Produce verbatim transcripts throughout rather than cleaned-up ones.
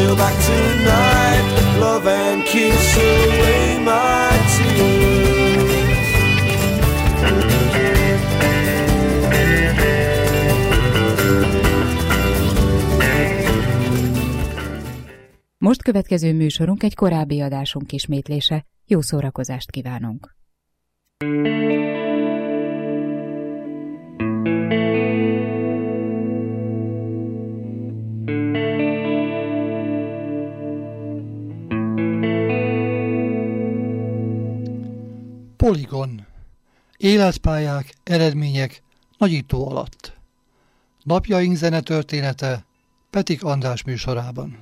till back tonight. Love and kiss away my tears. Most következő műsorunk egy korábbi adásunk ismétlése. Jó szórakozást kívánunk! Poligon. Életpályák, eredmények, nagyító alatt. Napjaink zenetörténete Petik András műsorában.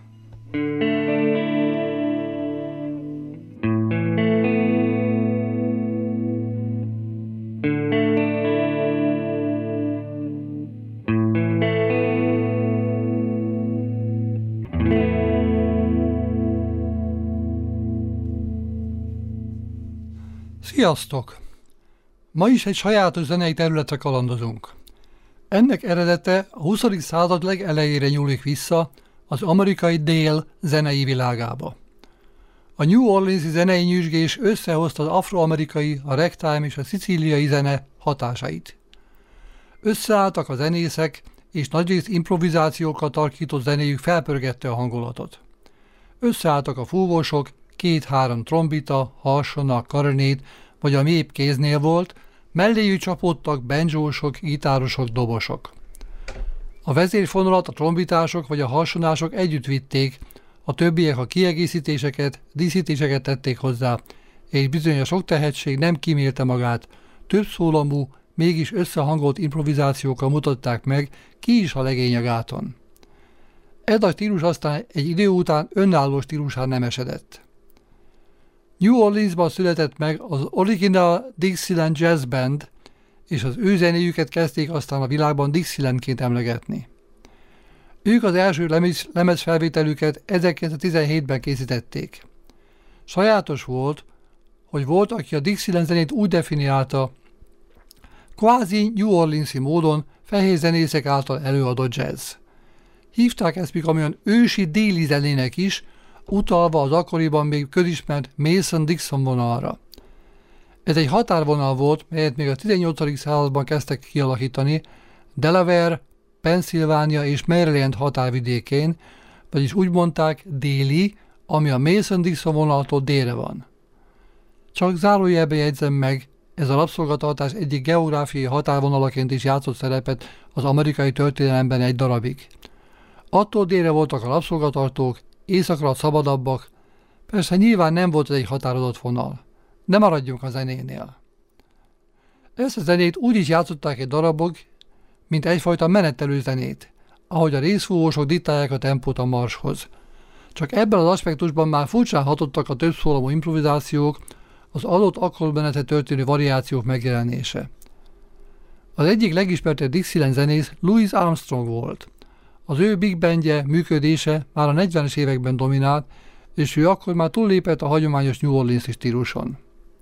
Sziasztok! Ma is egy sajátos zenei területre kalandozunk. Ennek eredete a huszadik század legelejére nyúlik vissza az amerikai dél zenei világába. A New Orleans-i zenei nyüzsgés összehozta az afroamerikai, a ragtime és a szicíliai zene hatásait. Összeálltak a zenészek, és nagyrészt improvizációkkal tarkított zenéjük felpörgette a hangulatot. Összeálltak a fúvósok, két-három trombita, harsona, klarinét, vagy a mélybb kéznél volt, melléjük csapódtak banjósok, gitárosok, dobosok. A vezérfonalat a trombitások vagy a harsonások együtt vitték, a többiek a kiegészítéseket, díszítéseket tették hozzá, és bizony a sok tehetség nem kímélte magát, több szólamú, mégis összehangolt improvizációkkal mutatták meg, ki is a legény a gáton. Ez a stílus aztán egy idő után önálló stílusán nem esedett. New Orleansban született meg az Original Dixieland Jazz Band, és az ő zenéjüket kezdték aztán a világban Dixielandként emlegetni. Ők az első lemez, lemezfelvételüket ezerkilencszáztizenhétben készítették. Sajátos volt, hogy volt, aki a Dixieland zenét úgy definiálta, kvázi New Orleans-i módon fehér zenészek által előadott jazz. Hívták ezt még amilyen ősi déli zenének is, utalva az akkoriban még közismert Mason-Dixon vonalra. Ez egy határvonal volt, melyet még a tizennyolcadik században kezdtek kialakítani Delaware, Pennsylvania és Maryland határvidékén, vagyis úgy mondták déli, ami a Mason-Dixon vonaltól délre van. Csak zárójelben jegyzem meg, ez a rabszolgatartás egyik geográfiai határvonalaként is játszott szerepet az amerikai történelemben egy darabig. Attól délre voltak a rabszolgatartók, északra szabadabbak, persze nyilván nem volt ez egy határozott vonal. Ne maradjunk a zenénél. Ezt a zenét úgy is játszották egy darabok, mint egyfajta menetelő zenét, ahogy a részfúvósok diktálják a tempót a marshoz. Csak ebben az aspektusban már furcsán hatottak a többszólamú improvizációk, az adott akkordmenetre történő variációk megjelenése. Az egyik legismertebb Dixieland zenész Louis Armstrong volt. Az ő big bandje működése már a negyvenes években dominált, és ő akkor már túllépett a hagyományos New Orleans-i stíluson.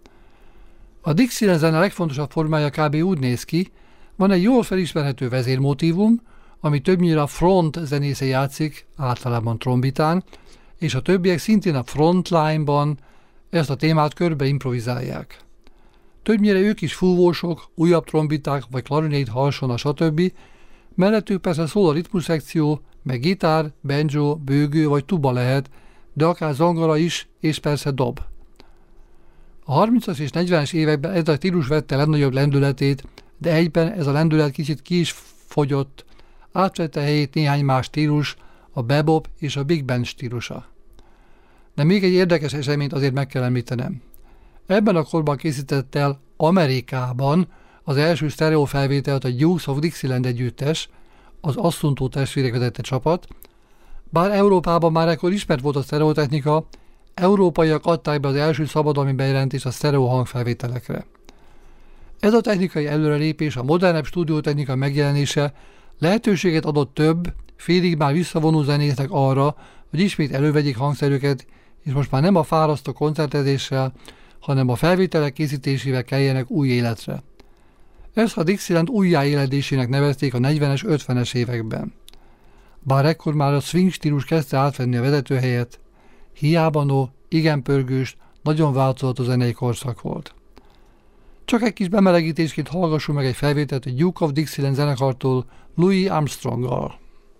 A Dixieland zene legfontosabb formája kb. Úgy néz ki, van egy jól felismerhető vezérmotívum, ami többnyire a front zenésze játszik, általában trombitán, és a többiek szintén a frontline-ban ezt a témát körbe improvizálják. Többnyire ők is fúvósok, újabb trombiták vagy klarinét, harsona, stb., mellettük persze szól a ritmusszekció, meg gitár, banjo, bőgő vagy tuba lehet, de akár zongora is, és persze dob. A harmincas és negyvenes években ez a stílus vette legnagyobb lendületét, de egyben ez a lendület kicsit ki is fogyott, átvette helyét néhány más stílus, a bebop és a big band stílusa. De még egy érdekes eseményt azért meg kell említenem. Ebben a korban készített el Amerikában az első sztereó felvételt a Dukes of Dixieland együttes, az Assunto testvérek vezette csapat. Bár Európában már ekkor ismert volt a sztereotechnika, európaiak adták be az első szabadalmi bejelentést a sztereó hangfelvételekre. Ez a technikai előrelépés, a modernebb stúdiótechnika megjelenése lehetőséget adott több, félig már visszavonó zenésznek arra, hogy ismét elővegyék hangszerüket, és most már nem a fárasztó koncertezéssel, hanem a felvételek készítésével keljenek új életre. Ezt a Dixieland újjáéledésének nevezték a negyvenes, ötvenes években. Bár ekkor már a swing stílus kezdte átvenni a vezetőhelyet, hiába no, igen pörgős, nagyon változatos zenei korszak volt. Csak egy kis bemelegítésként hallgassunk meg egy felvételt a Duke of Dixieland zenekartól Louis Armstronggal.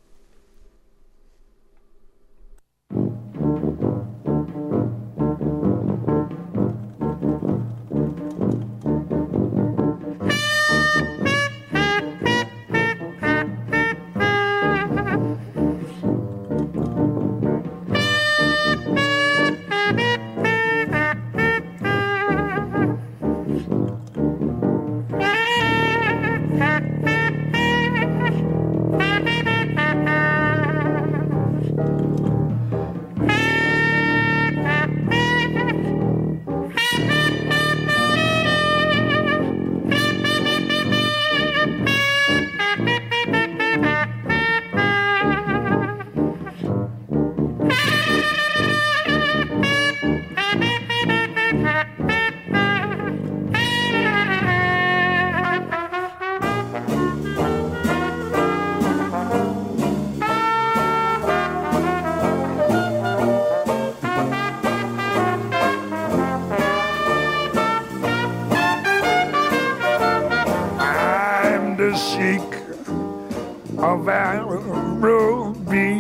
Of Araby,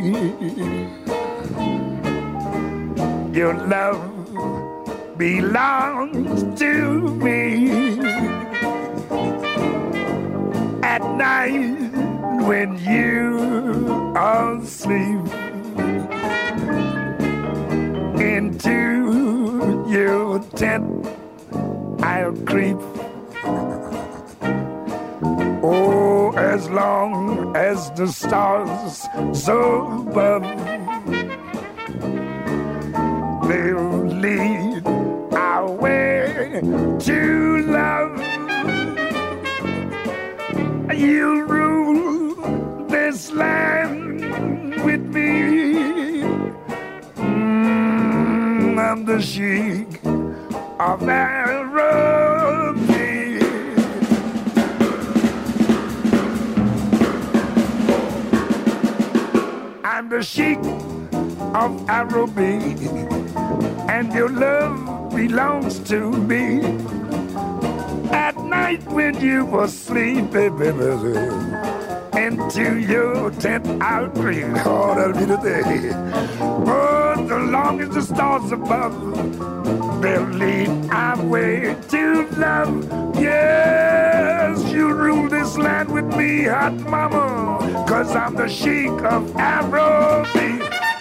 your love belongs to me. At night when you are asleep, into your tent I'll creep. Oh, as long as the stars above, they'll lead our way to love. You rule this land with me. Mm, I'm the Sheik of Araby. I'm the Sheik of Araby, and your love belongs to me. At night when you were sleeping, into your tent I'll creep. Oh, that'll be the day. Oh, so long as the stars above, they'll lead our way to love. Yes, you rule this land with me, hot mama, 'cause I'm the Sheik of Araby.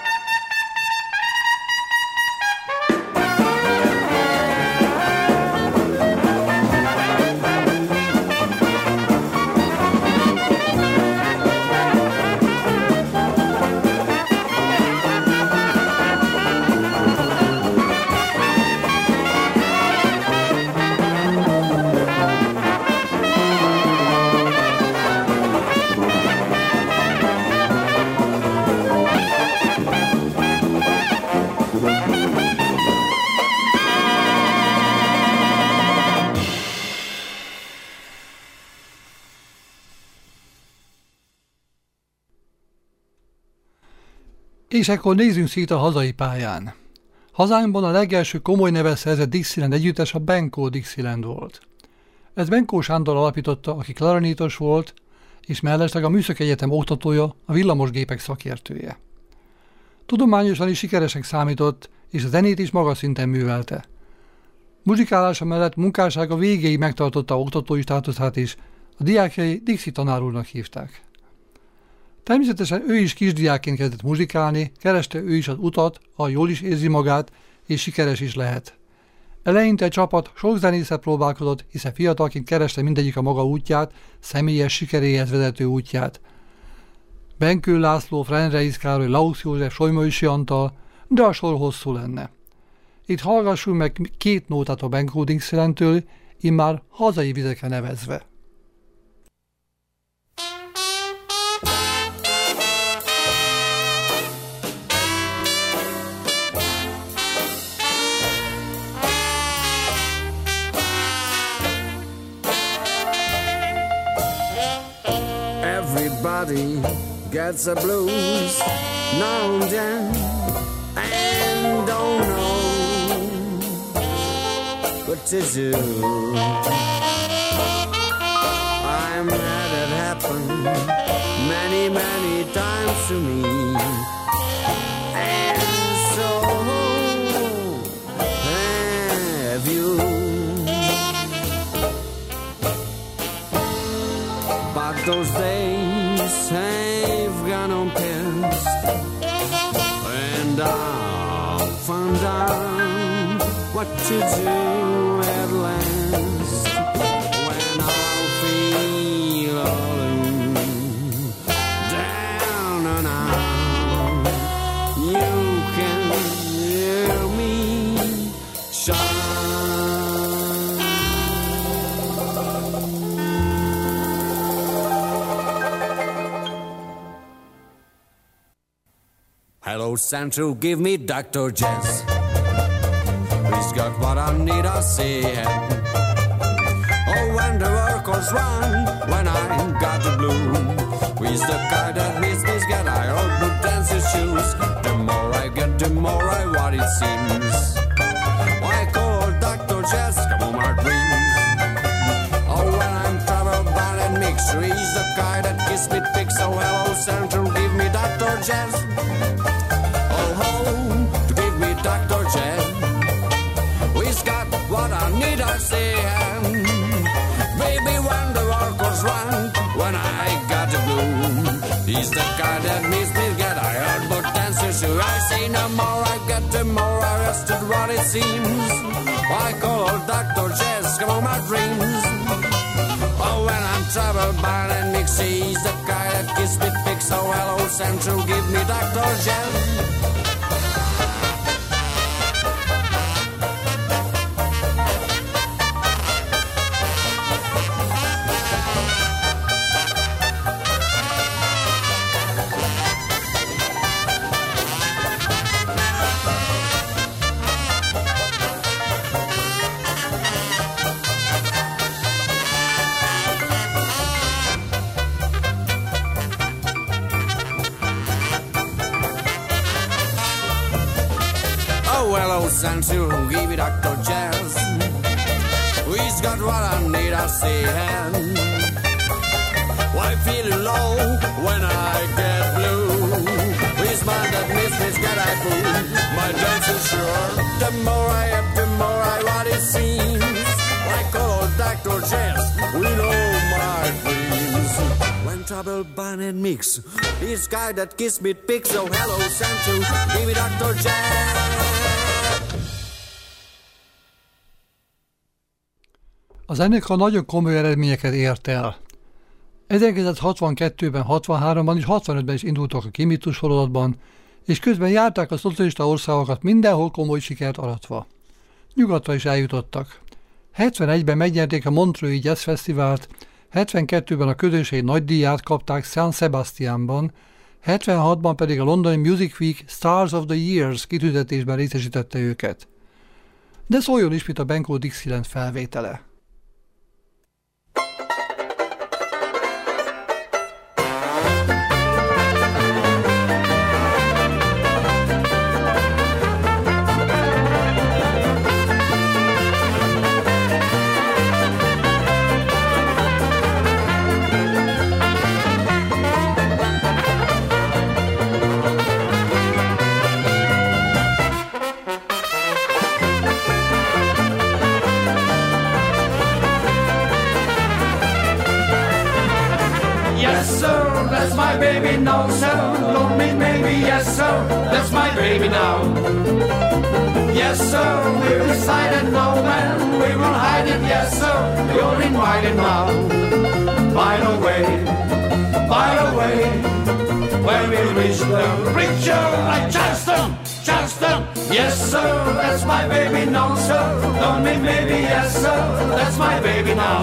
És ekkor nézzünk szét a hazai pályán. Hazánkban a legelső komoly nevet szerzett Dixieland együttes a Benko Dixieland volt. Ez Benko Sándor alapította, aki klarinétos volt, és mellesleg a Műszaki Egyetem oktatója, a villamosgépek szakértője. Tudományosan is sikeresnek számított, és a zenét is magas szinten művelte. Muzsikálása mellett munkássága végéig megtartotta oktatói státuszát is, a diákjai Dixi tanár úrnak hívták. Természetesen ő is kisdiákként kezdett muzsikálni, kereste ő is az utat, ahol jól is érzi magát, és sikeres is lehet. Eleinte a csapat sok zenésszel próbálkozott, hiszen fiatalként kereste mindegyik a maga útját, személyes sikeréhez vezető útját. Benkő László, Frenreis Károly, Laux József, Solymosi Antal, de a sor hosszú lenne. Itt hallgassunk meg két nótát a Benko Dixielandtől, immár hazai vizekre nevezve. Everybody gets the blues now and then and don't know what to do. I'm had it happen many, many times to me, and so have you. But those days have gone on past, and I've found out what to do at last. When I feel all alone, down and out, you can hear me shine. Hello Central, give me Doctor Jazz. He's got what I need, I see him. Oh, when the workers run, when I got the blue, he's the guy that makes me get I old blue dancer shoes. The more I get, the more I what it seems. Why call Doctor Jazz? Come on, my dreams. Oh, when I'm travel bad and mixture, he's the guy that gives me pics. So hello Central, give me Doctor Jazz. Oh, home to give me Doctor Jazz. He's got what I need, I say. Baby, when the workers run, when I got the blue, he's the guy that makes me get I heard but dancers who I say no more I get, the more I rested what it seems. I call Doctor Jazz, come on my dreams. Oh, when I'm travel by and mix, he's the guy that gives me pics. So hello Central, give me Doctor Jazz. Central, give me Doctor Jazz. He's got what I need, I say. Why feeling low when I get blue? He's mine that makes me get I fool. My dance is sure. The more I have, the more I what it seems. Why call Doctor Jazz? We know my dreams. When trouble burn and mix, he's guy that gives me pics. So hello Central, give me Doctor Jazz. A zenekar nagyon komoly eredményeket ért el. ezerkilencszázhatvankettőben, hatvanháromban és hatvanötben is indultak a Kimitus sorozatban, és közben járták a szocialista országokat mindenhol komoly sikert aratva. Nyugatra is eljutottak. hetvenegyben megnyerték a Montreux-i Jazz Fesztivált, hetvenkettőben a közönség nagydíját kapták San Sebastianban, hetvenhatban pedig a londoni Music Week Stars of the Years kitüntetésben részesítette őket. De szóljon ismét a Benko Dixieland felvétele. Baby, no, sir, don't mean maybe, yes, sir, that's my baby now. Yes, sir, we've decided no man, we will hide it, yes, sir, you're invited now. By the way, by the way, when we reach the preacher like Charleston, Charleston, yes, sir, that's my baby, no, sir, don't mean maybe, yes, sir, that's my baby now.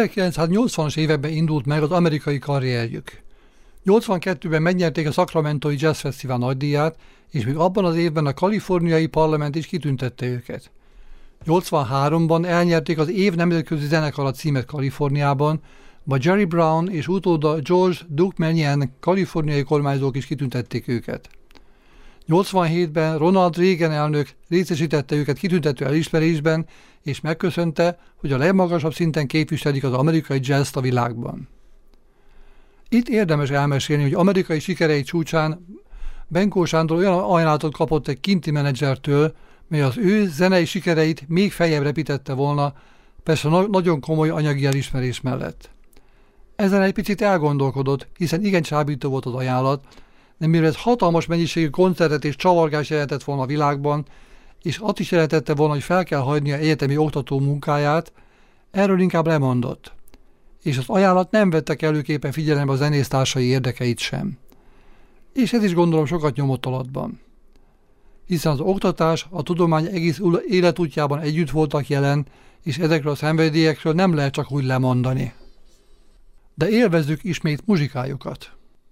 ezerkilencszáznyolcvanas években indult meg az amerikai karrierjük. nyolcvankettőben megnyerték a Sacramento-i Jazz Fesztivál nagydíját, és még abban az évben a kaliforniai parlament is kitüntette őket. nyolcvanháromban elnyerték az év nemzetközi zenekara címet Kaliforniában, majd Jerry Brown és utóda George Duke Mannion kaliforniai kormányzók is kitüntették őket. nyolcvanhétben Ronald Reagan elnök részesítette őket kitüntető elismerésben, és megköszönte, hogy a legmagasabb szinten képviselik az amerikai jazzt a világban. Itt érdemes elmesélni, hogy amerikai sikerei csúcsán Benkó Sándor olyan ajánlatot kapott egy kinti menedzsertől, mely az ő zenei sikereit még feljebb repítette volna, persze na- nagyon komoly anyagi elismerés mellett. Ezen egy picit elgondolkodott, hiszen igen csábító volt az ajánlat, de mivel ez hatalmas mennyiségű koncertet és csavargást jelentett volna a világban, és azt is jelentette volna, hogy fel kell hagyni a egyetemi oktató munkáját, erről inkább lemondott. És az ajánlat nem vette előképpen figyelembe a zenésztársai érdekeit sem. És ez is gondolom sokat nyomott alatban. Hiszen az oktatás, a tudomány egész életútjában együtt voltak jelen, és ezekről a szenvedélyekről nem lehet csak úgy lemondani. De élvezzük ismét muzsikájukat.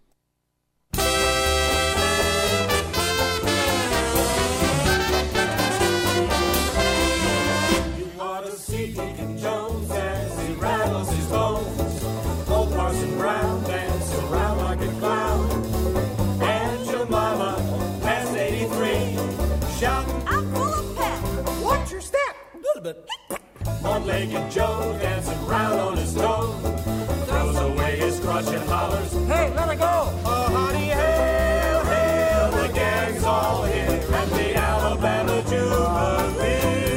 One-legged Joe dancing round on his toe, throws away his crutch and hollers, "Hey, let it go!" Oh, honey, hail, hail, the gang's all here at the Alabama Jubilee.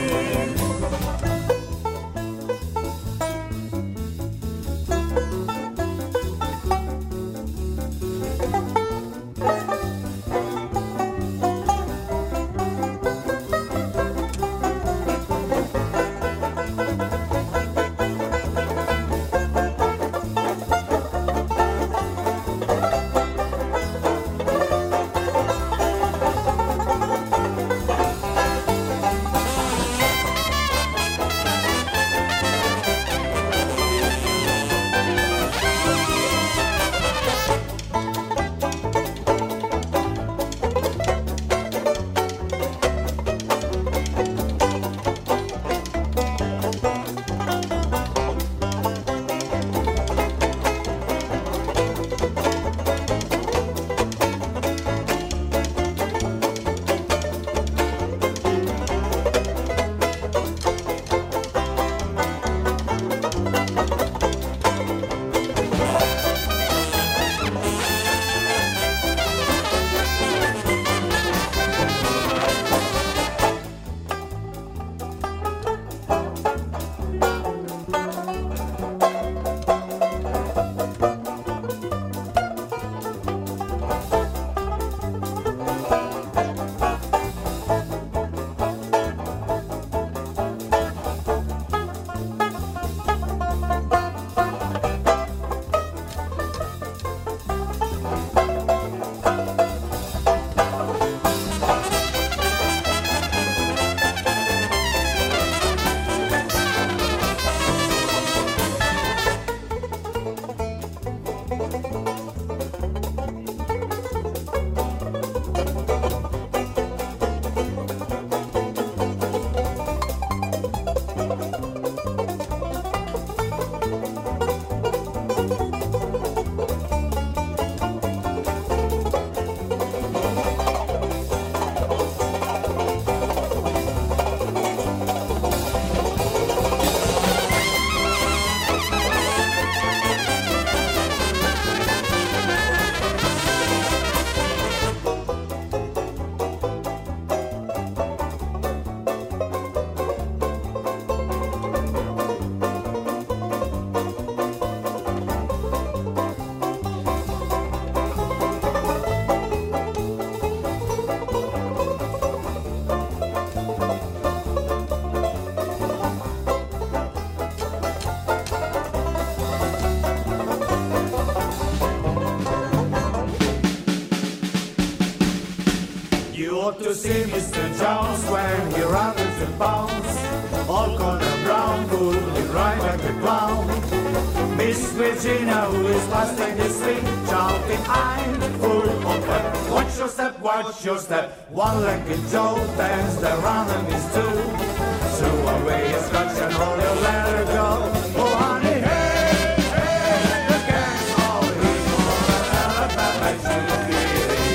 ought to see Mister Jones when he rattles and bounce. All corner brown bull, he ride like a clown. Miss Virginia, who is fast and discreet, shouting, I'm full of pep. Watch your step, watch your step. One-legged Joe dance the rhythm is two. So away your scotch and hold your let her go. Oh, honey, hey, hey, the gang's all here. Oh, the elephant should be.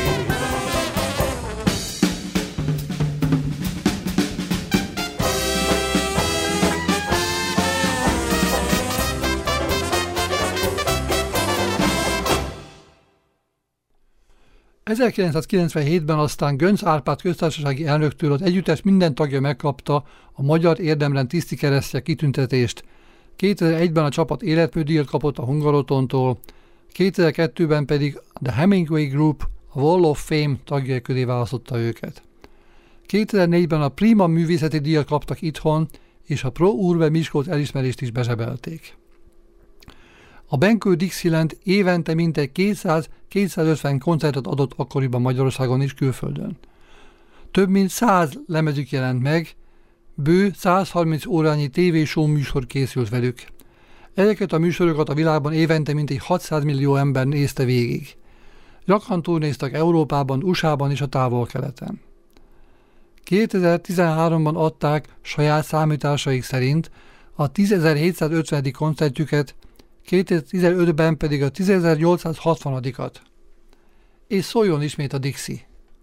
ezerkilencszázkilencvenhétben aztán Göncz Árpád köztársasági elnöktől az együttes minden tagja megkapta a Magyar Érdemrend tiszti keresztje kitüntetést. kétezer-egyben a csapat életműdíjat kapott a Hungarotontól, kétezer-kettőben pedig The Hemingway Group a Wall of Fame tagjai közé választotta őket. kétezer-négyben a Prima művészeti díjat kaptak itthon, és a Pro Urbe Miskolc elismerést is bezsebelték. A Benkő Dixieland évente mintegy kétszáz-kétszázötven koncertet adott akkoriban Magyarországon és külföldön. Több mint száz lemezük jelent meg, bő százharminc órányi tévéshow műsor készült velük. Ezeket a műsorokat a világban évente mintegy hatszáz millió ember nézte végig. Gyakran turnéztak Európában, u es á-ban és a Távol-Keleten. kétezer-tizenháromban adták saját számításaik szerint a tízezer-hétszázötvenedik koncertjüket, kétezer-tizenötben pedig a tízezer-nyolcszázhatvanikat. És szóljon ismét a Dixie.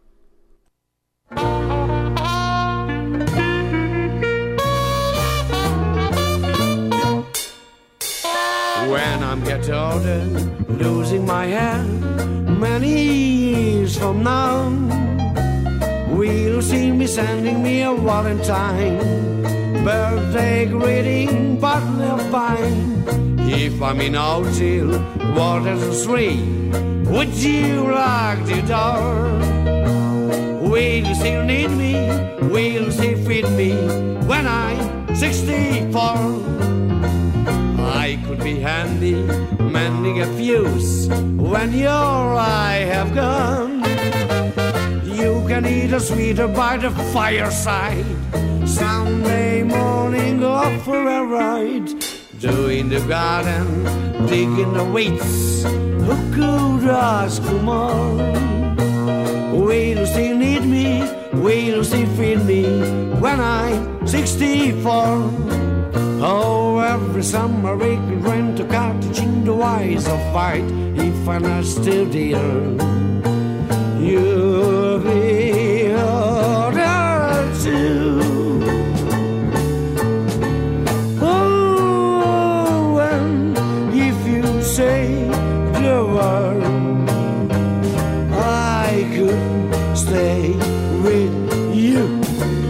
When I'm get older, losing my hair, many years from now, will see me sending me a Valentine, birthday greeting, bottle of wine. If I'm in out till water's three, would you like the door? Will you still need me? Will you still feed me when I'm sixty-four? I could be handy, mending a fuse when your eye have gone. You can eat a sweeter by the fireside, Sunday morning off for a ride. Doing the garden, digging the weeds, who could ask for more? Will you still need me? Will you still feed me when I'm sixty-four? Oh, every summer we could rent a cottage in the wise of fight. If I'm not still dear, you'll be older too. Oh, and if you say the word, I could stay with you.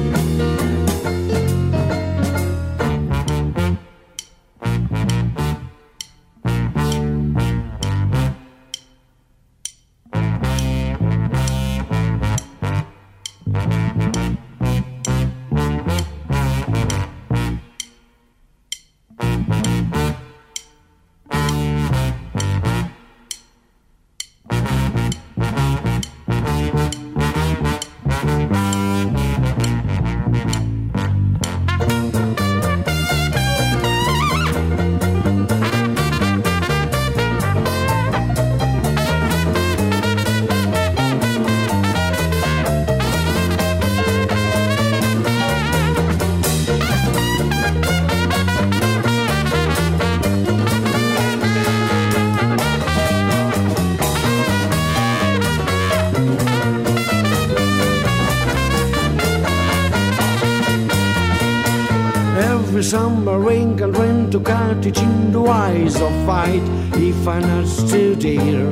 Summer rain can rent a cottage in the wise of fight. If I'm not still dear,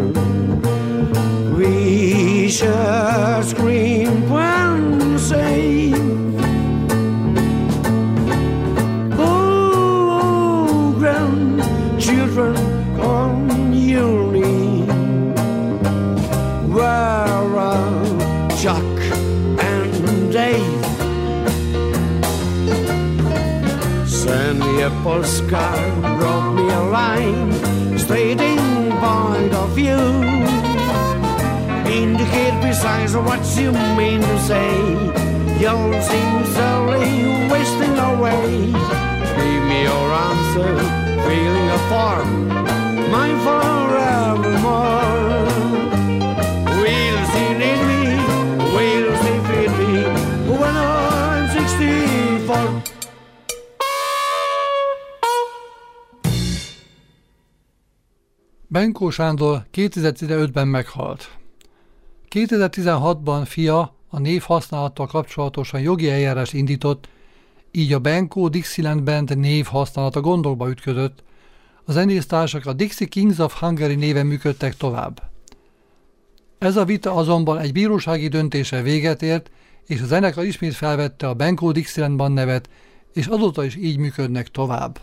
we shall scream and say, oh, grandchildren on your knee, where are Chuck and Dave? Send me a postcard, drop me a line, stating point of view. Indicate precise what you mean to say. You'll seem silly, wasting away. Leave me your answer, filling a form. mindful of more. Will she need me? Will she feed me when I'm sixty-four? Benkó Sándor kétezer-tizenötben meghalt. kétezer-tizenhatban fia a névhasználattal kapcsolatosan jogi eljárást indított, így a Benkó Dixieland Band névhasználata gondokba ütközött, a zenésztársak a Dixie Kings of Hungary néven működtek tovább. Ez a vita azonban egy bírósági döntéssel véget ért, és a zenekar ismét felvette a Benkó Dixieland Band nevet, és azóta is így működnek tovább.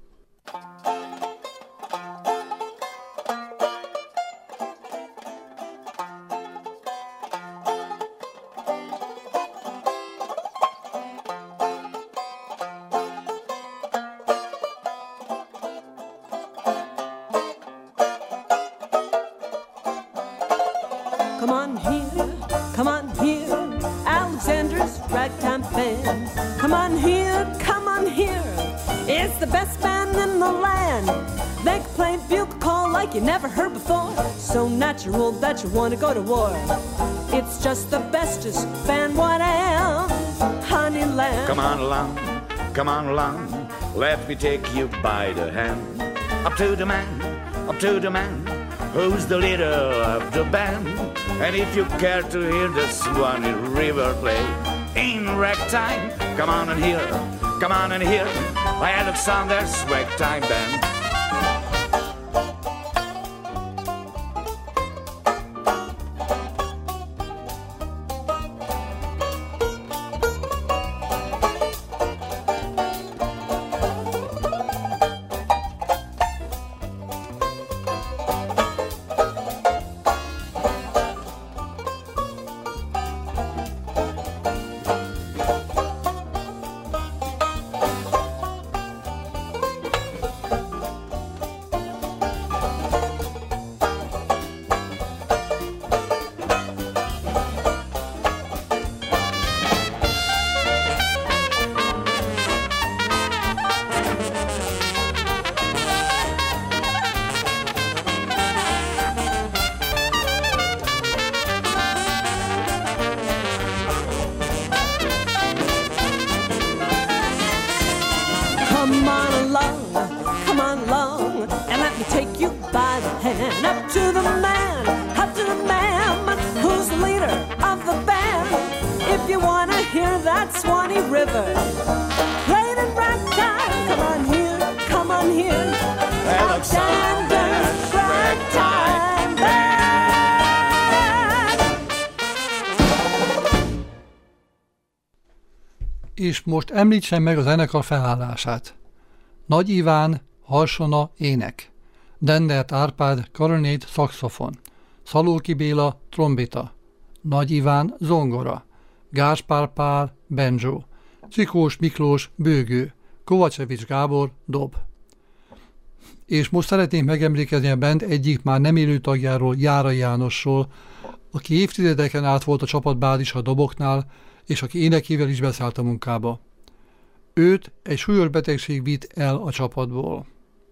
Come on here, come on here, Alexander's ragtime band. Come on here, come on here, it's the best band in the land. They can play bugle call like you never heard before, so natural that you want to go to war. It's just the bestest band what I am, Honeyland. Come on along, come on along, let me take you by the hand. Up to the man, up to the man, who's the leader of the band. And if you care to hear the Swanee River play in ragtime, come on and hear, come on and hear Alexander's ragtime band. Come on along, come on along, and let me take you by the hand. Up to the man, up to the man, who's the leader of the band. If you want to hear that Swanee River played in ragtime, come on here, come on here, Alexander's ragtime band. És most említsem meg a zenekar felállását. Nagy Iván, harsona, ének. Dendert Árpád, klarinét, szaxofon. Szalóki Béla, trombita. Nagy Iván, zongora. Gáspár Pál, banjo. Csikós Miklós, bőgő. Kovacsevics Gábor, dob. És most szeretnénk megemlékezni a band egyik már nem élő tagjáról, Járai Jánosról, aki évtizedeken át volt a csapatbázis a doboknál, és aki énekével is beszállt a munkába. Őt egy súlyos betegség vitt el a csapatból.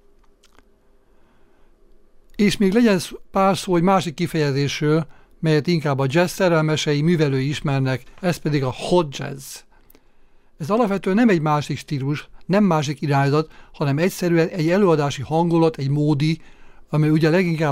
És még legyen pár szó egy másik kifejezésről, melyet inkább a jazz szerelmesei, művelői ismernek, ez pedig a hot jazz. Ez alapvetően nem egy másik stílus, nem másik irányzat, hanem egyszerűen egy előadási hangulat, egy módi, amely ugye leginkább